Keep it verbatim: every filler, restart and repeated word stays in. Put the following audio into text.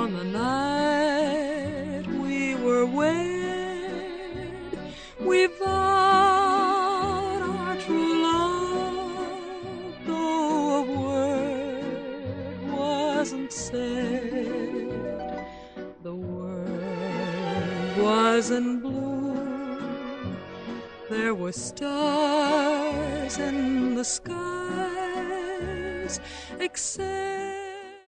on the night we were wed, we vowed our true love, though a word wasn't said. The world was in bloom, there were stars in the skies, except